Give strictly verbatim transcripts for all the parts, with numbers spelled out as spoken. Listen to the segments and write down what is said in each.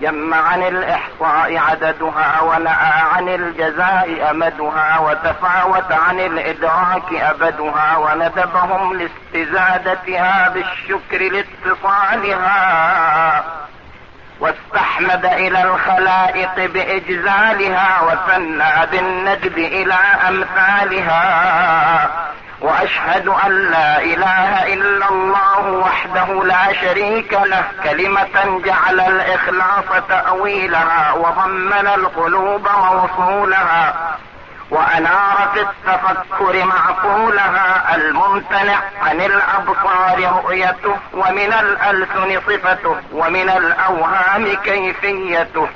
جم عن الإحصاء عددها، ونأى عن الجزاء أمدها، وتفاوت عن الإدراك أبدها، وندبهم لاستزادتها بالشكر لاتصالها، واستحمد إلى الخلائق بإجزالها، وثنى بالندب إلى أمثالها. وأشهد أن لا إله إلا الله وحده لا شريك له، كلمة جعل الإخلاص تأويلها، وضمن القلوب موصولها، وأنار في التفكر معقولها، الممتنع عن الأبصار رؤيته، ومن الألسن صفته، ومن الأوهام كيفيته.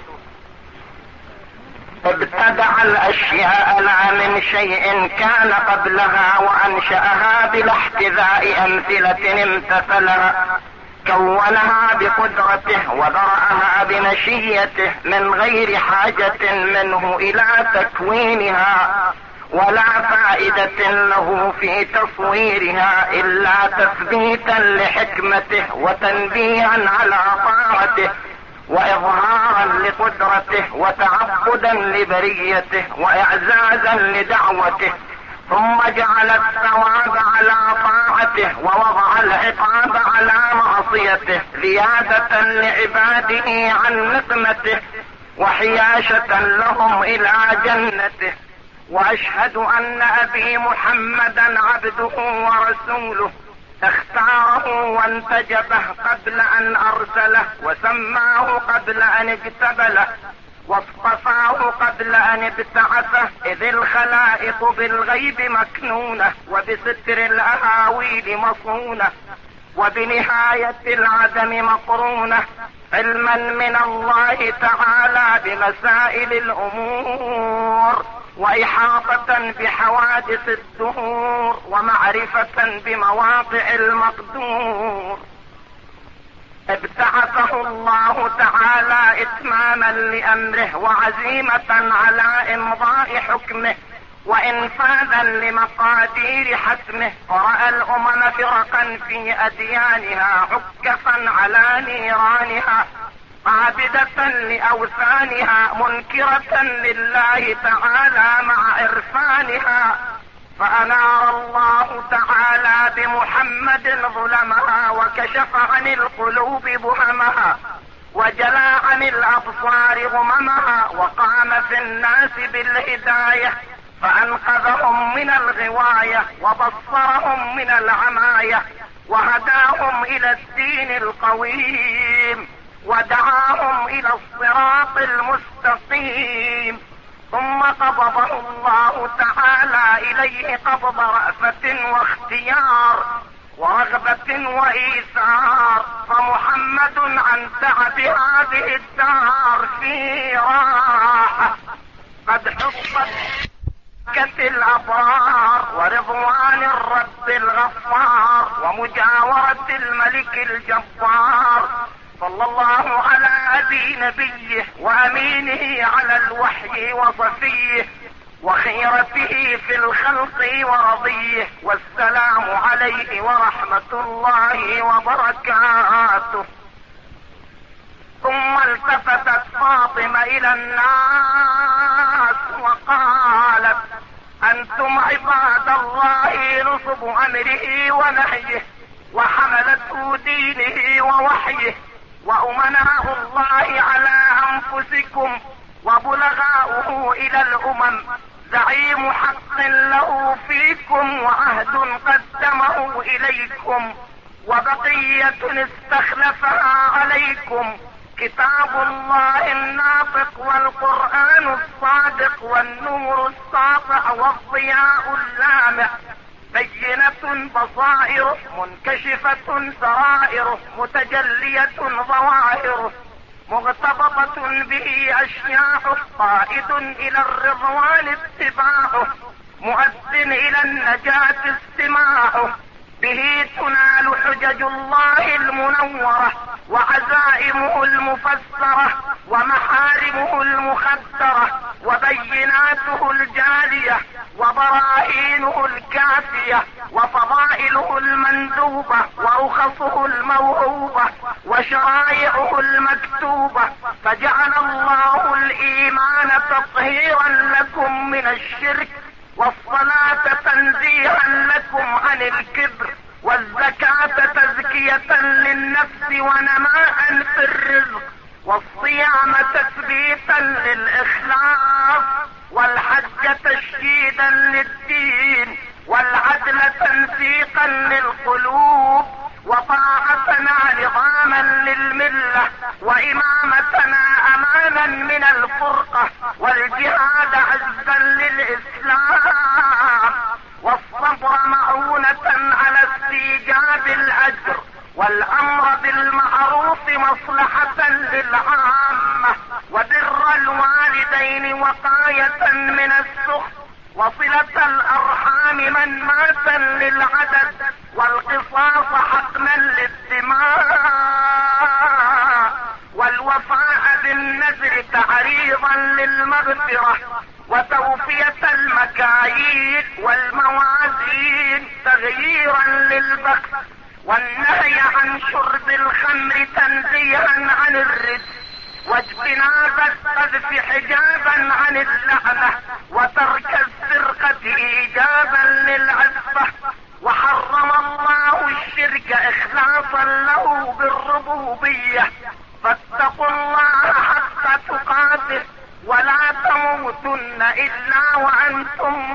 ابتدع الأشياء لا من شيء كان قبلها، وأنشأها بلا احتذاء أمثلة امتثلها، كونها بقدرته وذرأها بمشيته، من غير حاجة منه إلى تكوينها، ولا فائدة له في تصويرها، إلا تثبيتا لحكمته، وتنبيها على طاعته، وإظهارا لقدرته، وتعبدا لبريته، وإعزازا لدعوته. ثم جعل الثواب على طاعته، ووضع العقاب على معصيته، زيادة لعباده عن نقمته، وحياشة لهم إلى جنته. وأشهد أن أبي محمدا عبده ورسوله، اختاره وانتجبه قبل أن أرسله، وسماه قبل أن اجتبله، واصطفاه قبل أن ابتعثه، إذ الخلائق بالغيب مكنونة، وبستر الأهاويل مصونة، وبنهاية العدم مقرونة، علما من الله تعالى بمسائل الأمور، وإحاطة بحوادث الدهور، ومعرفة بمواقع المقدور. ابتعثه الله تعالى إتماما لأمره، وعزيمة على إمضاء حكمه، وإنفاذا لمقادير حتمه، ورأى الأمم فرقا في أديانها، عكفا على نيرانها، عابدة لأوثانها، منكرة لله تعالى مع عرفانها، فأنار الله تعالى بمحمد ظلمها، وكشف عن القلوب بهمها، وجلى عن الأبصار غممها، وقام في الناس بالهداية، فأنقذهم من الغواية، وبصرهم من العماية، وهداهم إلى الدين القويم، ودعاهم إلى الصراط المستقيم. ثم قبضه الله تعالى إليه قبض رأفة واختيار، ورغبة وإيثار، فمحمد عن تعب هذه الدار في راحة، قد حفظت بركة الأبرار، ورضوان الرب الغفار، ومجاورة الملك الجبار. صلى الله على أبي نبيه وأمينه على الوحي وصفيه، وخيرته في الخلق ورضيه، والسلام عليه ورحمة الله وبركاته. ثم التفتت فاطمة إلى الناس وقالت: أنتم عباد الله نصب أمره ونهيه، وحملته دينه ووحيه، وأمناء الله على أنفسكم، وبلغاؤه إلى الأمم، زعيم حق له فيكم، وعهد قدمه إليكم، وبقية استخلفها عليكم، كتاب الله الناطق، والقرآن الصادق، والنور الساطع، والضياء اللامع، بينة بصائره، منكشفة سرائره، متجلية ظواهره، مغتبطة به أشياءه، قائد إلى الرضوان اتباعه، مؤذن إلى النجاة استماعه، به تنال حجج الله المنورة، وعزائمه المفسرة، ومحارمه المخدرة، وبيناته الجالية، وبراهينه الكافية، وفضائله المندوبة، ورخصه الموهوبة، وشرائعه المكتوبة، فجعل الله الإيمان تطهيرا لكم من الشرك، والصلاة تنزيها لكم عن الكبر، والزكاة تزكية للنفس ونماء في الرزق، والصيام تثبيتا للإخلاص، والحج تشديدا للدين، والعدل تنسيقا للقلوب، وطاعتنا نظاما للملة، وإمامتنا أمانا من الفرقة، والجهاد عزا للإسلام، والصبر معونة على استيجاب الأجر، والأمر بالمعروف مصلحة للعامة، وبر الوالدين وقاية من السخط، وصلة الأرحام من مات للعدد، والقصاص حقنا للدماء، والوفاء بالنذر تعريضا للمغفرة، وتوفية المكاييل والموازين تغييرا للبخس، والنهي عن شرب الخمر تنزيها عن الرجس، واجتناب القذف حجابا عن اللعنة، وترك السرقة ايجابا للعفة، وحرم الله الشرك اخلاصا له بالربوبية، فاتقوا الله حق تقاته ولا تموتن الا وانتم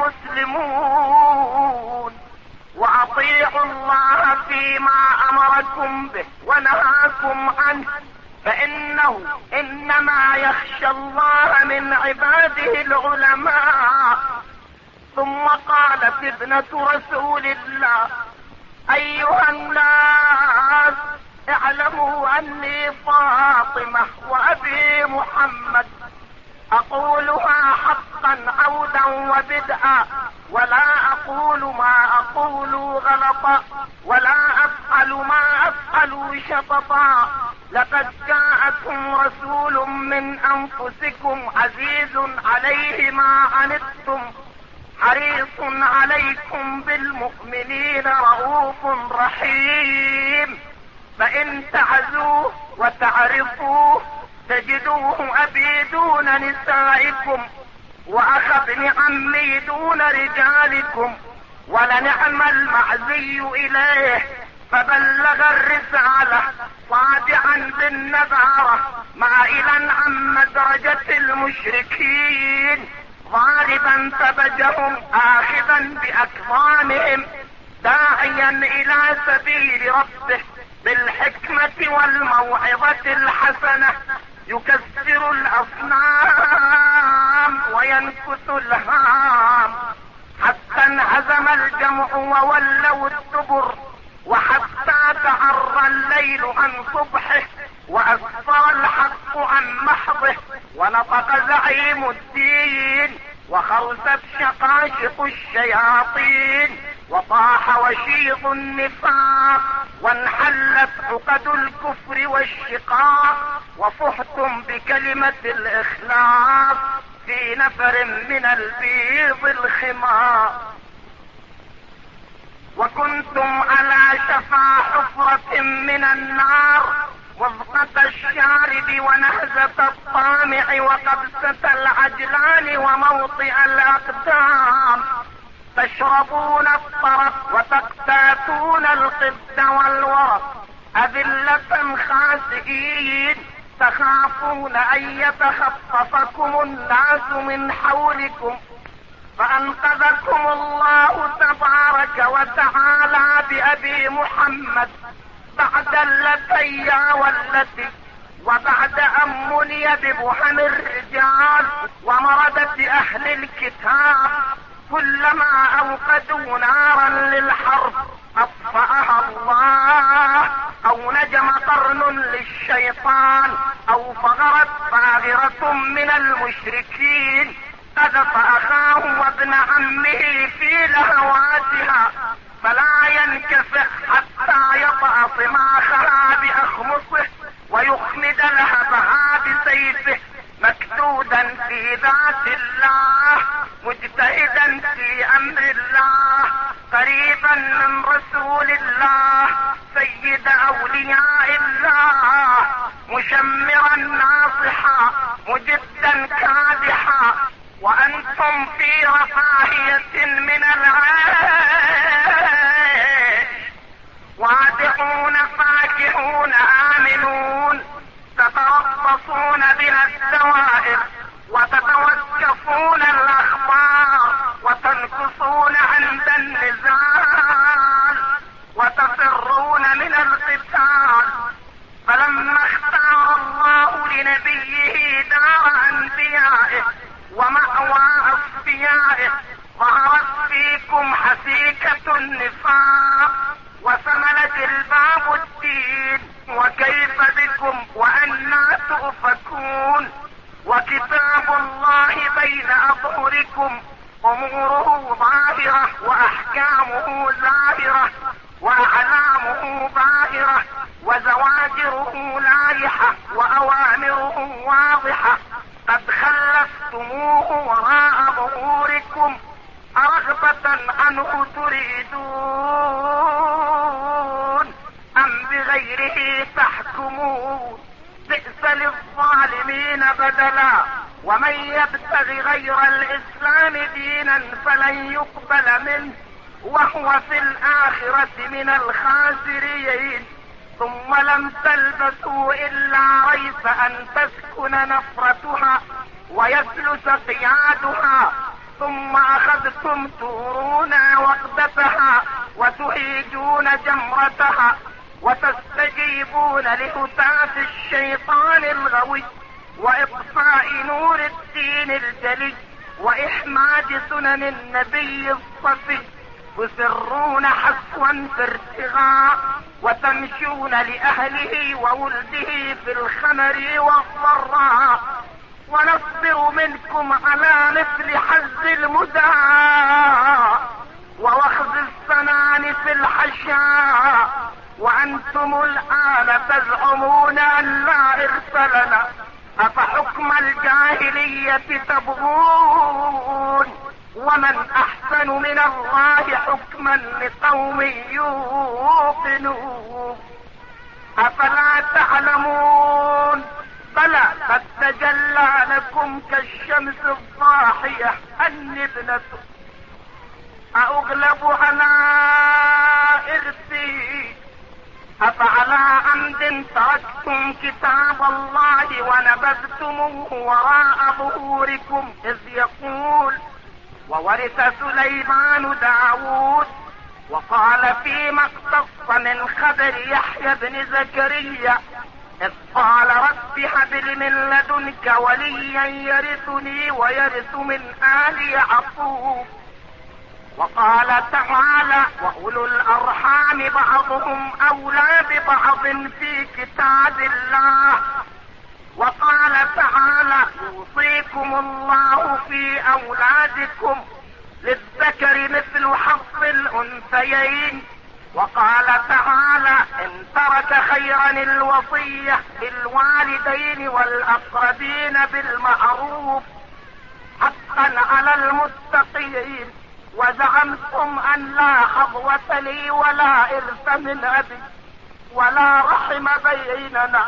مسلمون، واطيعوا الله فيما امركم به ونهاكم عنه، فانه انما يخشى الله من عباده العلماء. ثم قالت ابنة رسول الله: ايها الناس اعلموا اني فاطمة وابي محمد، اقولها حقا عودا وبدءا، ولا اقول ما اقول غلطا، ولا افعل ما افعل شططا. لقد جاءكم رسول من انفسكم عزيز عليه ما عنتم حريص عليكم بالمؤمنين رؤوف رحيم، فان تعزوه وتعرفوه تجدوه ابي دون نسائكم، واخ ابن عمي دون رجالكم، ولنعم المعزي اليه، فبلغ الرسالة صادعا بالنذارة مائلا عن مدرجة المشركين، ضاربا ثبجهم آخذا بأكظامهم، داعيا إلى سبيل ربه بالحكمة والموعظة الحسنة، يكسر الأصنام وينكث الهام، حتى انهزم الجمع وولوا الدبر، وحتى تعرى الليل عن صبحه، وأسفر الحق عن محضه، ونطق زعيم الدين، وخرست شقاشق الشياطين، وطاح وشيط النفاق، وانحلت عقد الكفر والشقاق، وفحتم بكلمة الإخلاص في نفر من البيض الخمار، وكنتم على شفا حفرة من النار، وضقة الشارب ونهزة الطامع وقبسة العجلان وموطئ الأقدام، تشربون الطرف وتقتاتون القد والورق، أذلة خاسئين، تخافون أن يتخطفكم الناس من حولكم، فأنقذكم الله تبارك وتعالى بأبي محمد بعد اللتي والتي، وبعد أن مني ببحن الرجال ومردة أهل الكتاب، كلما أوقدوا نارا للحرب أطفأها الله، أو نجم قرن للشيطان، أو فغرت فاغرة من المشركين قذف أخاه وابن عمه في لهواتها، فلا ينكفئ حتى يطأ صماخها بأخمصه ويخمد لهبها بسيفه، مكدودا في ذات الله، مجتهدا في أمر الله، قريبا من رسول الله، سيد عند أولياء الله مشمرا ناصحا مجدا كادحا، وأنتم في رفاهية من العيش، وادعون فاكهون آمنون، تتربصون بها الدوائر وتتوقفون الأخبار وتنكصون عند النزال وتفرون من القتال. فلما اختار الله لنبيه دار أنبيائه ومأوى أصفيائه ظهرت فيكم حسيكة النفاق وثمل جلباب الدين، وكيف بكم وأنى تؤفكون؟ وكتاب الله بين أظهركم أموره ظاهرة وأحكامه زاهرة وأعلامه باهرة وزواجره لايحة وأوامره واضحة، قد خلفتموه وراء ظهوركم أرغبة عنه تريدون أم بغيره تحكمون؟ بئس للظالمين بدلا. ومن يبتغي غير الإسلام دينا فلن يقبل منه وهو في الآخرة من الخاسرين. ثم لم تلبثوا إلا ريب أن تسكن نفرتها ويسلس قيادها، ثم أخذتم تورون وقدتها وتهيجون جمرتها وتستجيبون لهتاف الشيطان الغوي وإطفاء نور الدين الجلي وإحماد سنن النبي الصفي، تسرون حسوا في ارتغاء وتمشون لأهله وولده في الخمر والضراء، ونصبر منكم على مثل حز المدى ووخز السنان في الحشاء، وأنتم الآن تزعمون أن لا إرث لنا، أفحكم الجاهلية تبغون؟ ومن أحسن من الله حكما لقوم يوقنون. أفلا تعلمون؟ بلى قد تجلى لكم كالشمس الضاحية أني ابنة أغلب على إرثي، أفعلى عمد تركتم كتاب الله ونبذتموه وراء ظهوركم؟ إذ يقول وورث سليمان داود وقال فيما اقتص من خبر يحيى بن زكريا إذ قال رب هب لي من لدنك وليا يرثني ويرث من آل يعقوب. وقال تعالى وأولو الأرحام بعضهم أولى ببعض في كتاب الله. وقال تعالى يوصيكم الله في أولادكم للذكر مثل حظ الأنثيين. وقال تعالى إن ترك خيرا الوصية للوالدين والأقربين بالمعروف حقا على المتقين. وزعمتم أن لا حظوة لي ولا إرث من أبي ولا رحم بيننا،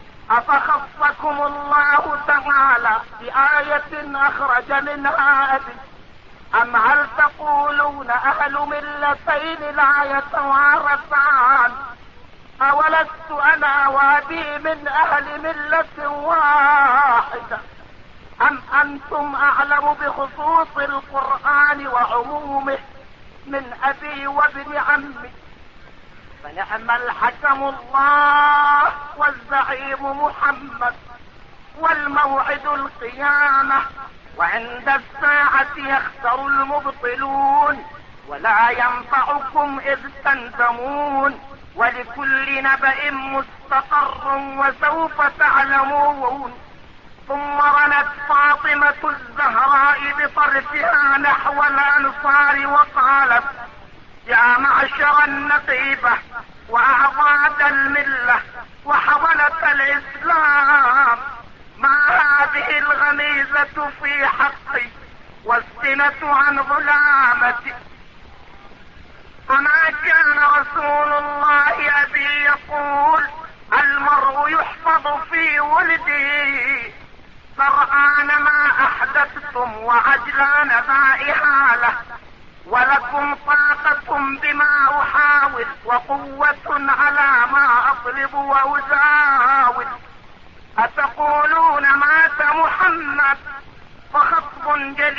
أفخصكم الله تعالى بآية أخرج منها أبي؟ أم هل تقولون أهل ملتين لا يتوارثان؟ أولست أنا وأبي من أهل ملة واحدة؟ أم أنتم أعلم بخصوص القرآن وعمومه من أبي وابن عمي؟ فنعم الحكم الله والزعيم محمد والموعد القيامة، وعند الساعة يخسر المبطلون ولا ينفعكم إذ تندمون. ولكل نبأ مستقر وسوف تعلمون. ثم رنت فاطمة الزهراء بطرفها نحو الأنصار وقالت يا معشر النقيبة وأعضاد الملة وحضنة الإسلام، ما هذه الغميزة في حقي والسنة عن ظلامتي؟ فما كان رسول الله أبي الذي يقول المرء يحفظ في ولده سرعان ما احدثتم وعجلان ذا إحالة، ولكم طاقة بما احاول وقوة على ما اطلب وازاول. اتقولون مات محمد فخطب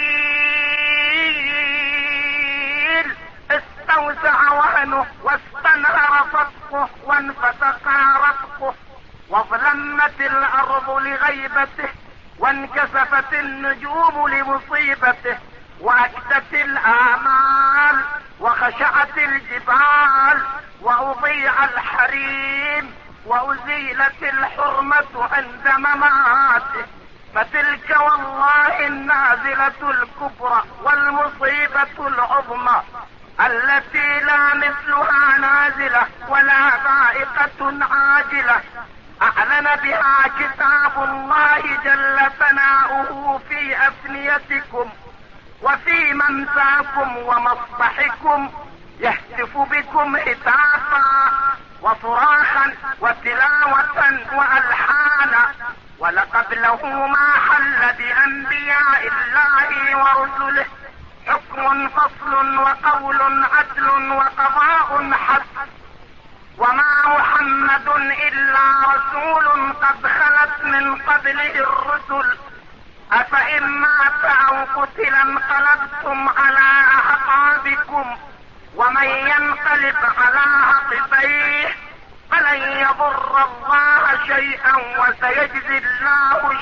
جليل استوسع وهنه واستنهر صدقه وانفتقا رتقه وظلمت الارض لغيبته وانكسفت النجوم لمصيبته واكدت الامال وخشعت الجبال واضيع الحريم وازيلت الحرمة عند مماته. فتلك والله النازلة الكبرى والمصيبة العظمى التي لا مثلها نازلة ولا ذائقة عاجلة اعلن بها كتاب الله جل ثناؤه في افنيتكم وفي ممساكم ومصبحكم، يهتف بكم هتافا وصراخا وتلاوة والحانا، ولقبله ما حل بانبياء الله ورسله حكم فصل وقول عدل وقضاء حسن. وما محمد الا رسول قد خلت من قبله الرسل افان مات او قتل انقلبتم على اعقابكم ومن ينقلب على عقبيه فلن يضر الله شيئا وسيجزي الله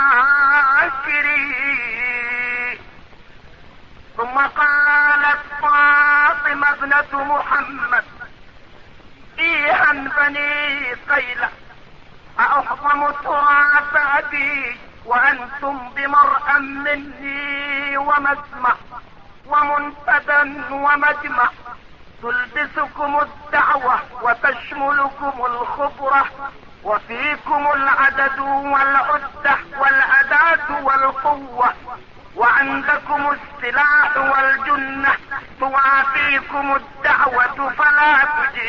الشاكرين. ثم قالت فاطمة ابنة محمد ايها بني قيلة اأحضم تراث ابي وانتم بمرأى مني ومسمع ومنفدا ومجمع، تلبسكم الدعوة وتشملكم الخبرة وفيكم العدد والعدة والأداة والقوة وعندكم السلاح والجنة، توافيكم الدعوة فلا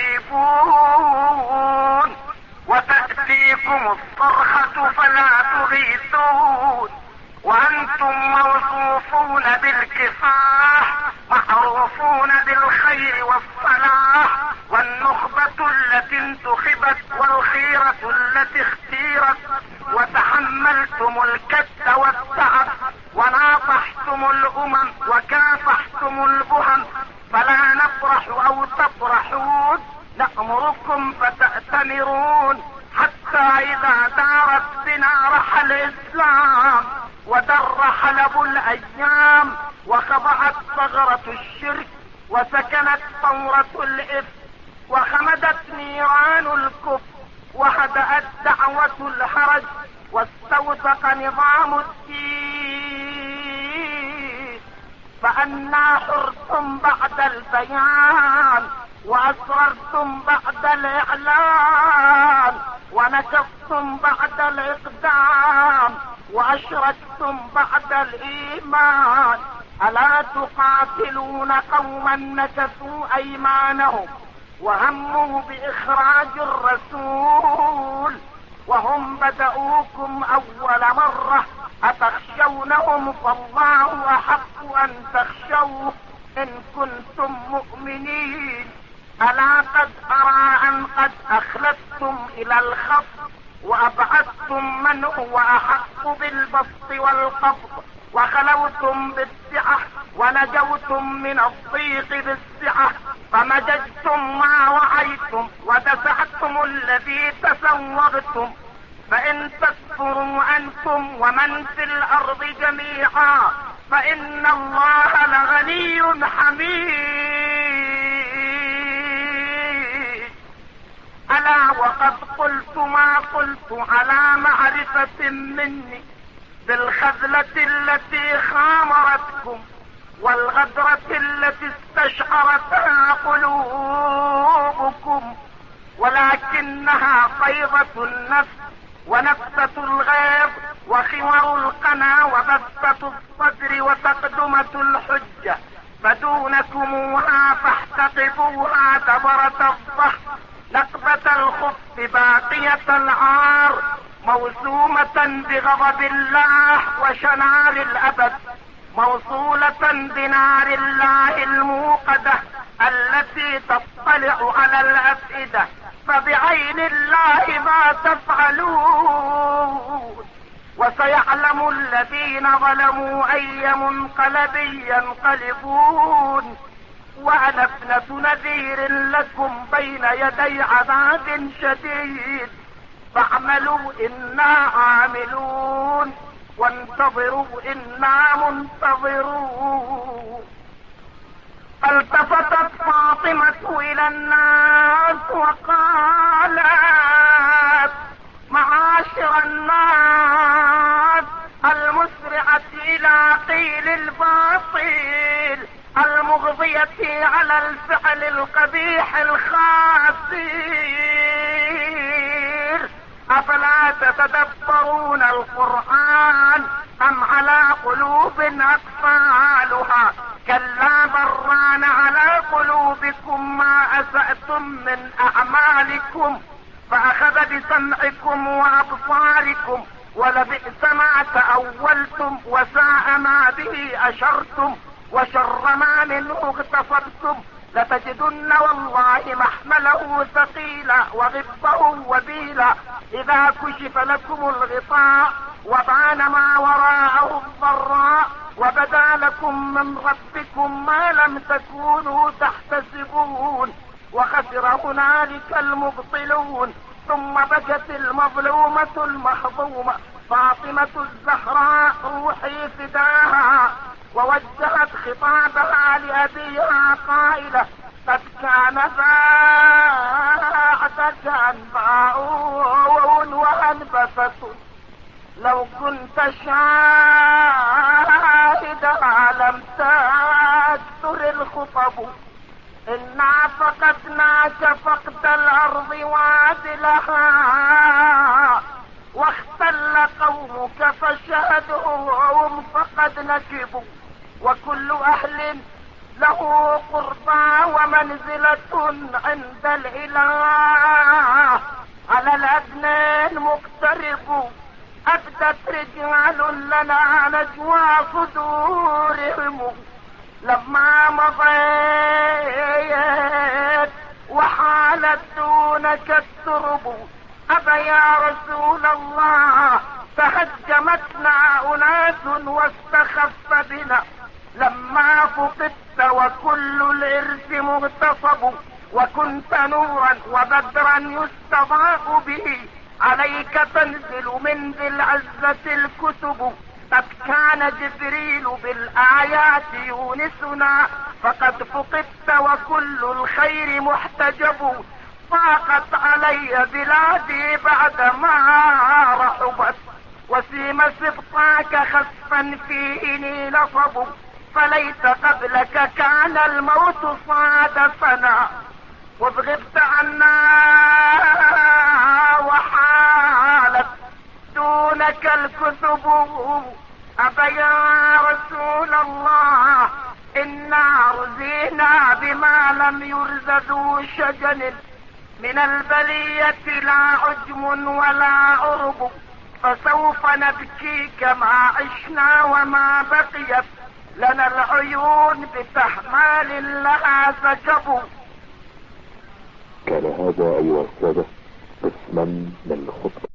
تجيبون وتأتيكم الصرخة فلا تغيثون، وأنتم موصوفون بالكفاح معروفون بالخير والصلاح والنخبة التي انتخبت والخيرة التي اختيرت، وتحملتم الكد والتعب وناصحتم الأمم وكافحتم البهم، فلا نفرح أو تفرحون نأمركم فتأتمرون، حتى إذا دارت بنا رحل الإسلام ودر حلب الأيام وخضعت ثغرة الشرك وسكنت ثورة الإفك وخمدت نيران الكفر وهدأت دعوة الحرج واستوثق نظام الدين، فأنا حرتم بعد البيان وأسررتم بعد الإعلان ونكفتم بعد الإقدام وأشركتم بعد الإيمان. ألا تقاتلون قوما نكثوا أيمانهم وهموا بإخراج الرسول وهم بدؤوكم أول مرة، أتخشونهم فالله أحق أن تخشوه إن كنتم مؤمنين. ألا قد أرى أن قد أخلفتم إلى الخفض وأبعدتم من هو أحق بالبسط والقبض وخلوتم بالسعة ونجوتم من الضيق بالسعة، فمججتم ما وعيتم ودفعتم الذي تسوغتم، فإن تكفروا أنتم ومن في الأرض جميعا فإن الله لغني حميد. ألا وقد قلت ما قلت على معرفة مني بالخذلة التي خامرتكم والغدرة التي استشعرتها قلوبكم، ولكنها فيضة النفس ونفسة الغيظ وخور القنا وبسطة الصدر وتقدمة الحجة، فدونكموها فاحتقفوها دبرة الظهر نقبة الخف باقية العار موسومة بغضب الله وشنار الأبد، موصولة بنار الله الموقدة التي تطلع على الأفئدة، فبعين الله ما تفعلون. وسيعلم الذين ظلموا أي منقلب ينقلبون. وأنا ابنة نذير لكم بين يدي عذاب شديد، فاعملوا إنا عاملون وانتظروا إنا منتظرون. التفتت فاطمة إلى الناس وقالت: معاشر الناس، المسرعة إلى قيل الباطل، المغضية على الفعل القبيح الخاسر، أفلا تتدبرون القرآن أم على قلوب أقفالها؟ كلا بران على قلوبكم ما أسأتم من أعمالكم، فأخذ بسمعكم وأبصاركم، ولبئس ما تأولتم وساء ما به أشرتم، وشر ما منه اغتصبتم. لتجدن والله محمله ثقيلا وغبه وبيلا، إذا كشف لكم الغطاء وبان ما وراءه الضراء، وبدا لكم من ربكم ما لم تكونوا تحتسبون، وخسر هنالك المبطلون. ثم بكت المظلومة المحظومة فاطمة الزهراء روحي فداها، ووجهت خطابها لأبيها قائلة: قد كان بعدك أنباء وأنبثة، لو كنت شاهدا لم تكثر الخطب، إنا فقدناك فقد الأرض وعدلها، واختل قومك فشهدهم فقد نكبوا، وكل أهل له قربى ومنزلة عند الإله، على الأدنى المقترب أبدت رجال لنا نجوى صدورهم، لما مضيت وحالت دونك الترب، أبا يا رسول الله تهجمتنا أناس واستخف بنا، لما فقدت وكل الإرث مغتصب، وكنت نورا وبدرا يستضاء به، عليك تنزل من ذي العزة الكتب، قد كان جبريل بالآيات يونسنا، فقد فقدت وكل الخير محتجب، ضاقت علي بلادي بعدما رحبت، وسيم سبطاك خسفا فيني نصب، فليس قبلك كان الموت صادفنا، وابغبت عنا وحالت دونك الكتب، أبا يا رسول الله إنا رزينا بما لم يرز ذو شجن، من البلية لا عجم ولا عرب، فسوف نبكي كما عشنا وما بقيت لنا العيون بتحمال لها سكب. كان هذا أيها السادة قسما من الخطبة.